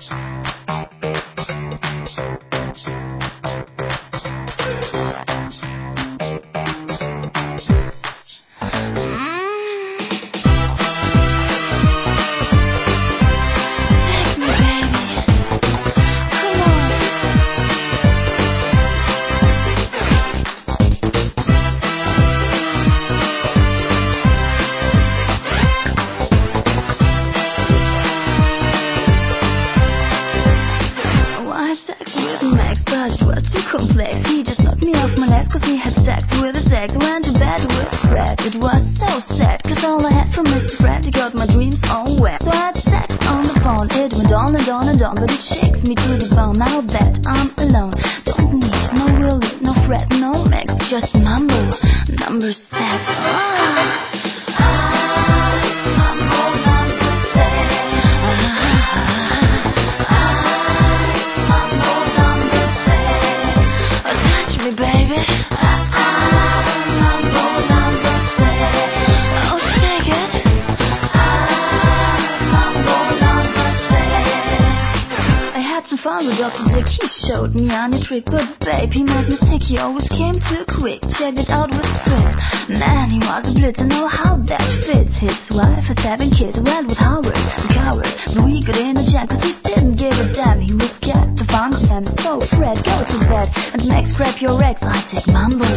Complex. He just knocked me off my legs cause he had sex with his ex. Went to bed with Fred. It was so sad cause all I had from Mr. Fred, he got my dreams all wet. So I had sex on the phone. It went on and on and on, but it shakes me to the bone. Now that I'm alone, don't need no Willie, no Fred, no Max, just Mambo number 7. Father, Dr. Dick, he showed me on a trick, but babe, he made me sick, he always came too quick. Checked it out with Fred. Man, he was a blitz, I know how that fits. His wife had 7 kids, went with Howard, the coward. But we got in a jam, cause he didn't give a damn. He was scared to find Sam, so Fred, go to bed, and Max, grab your ex. I take Mambo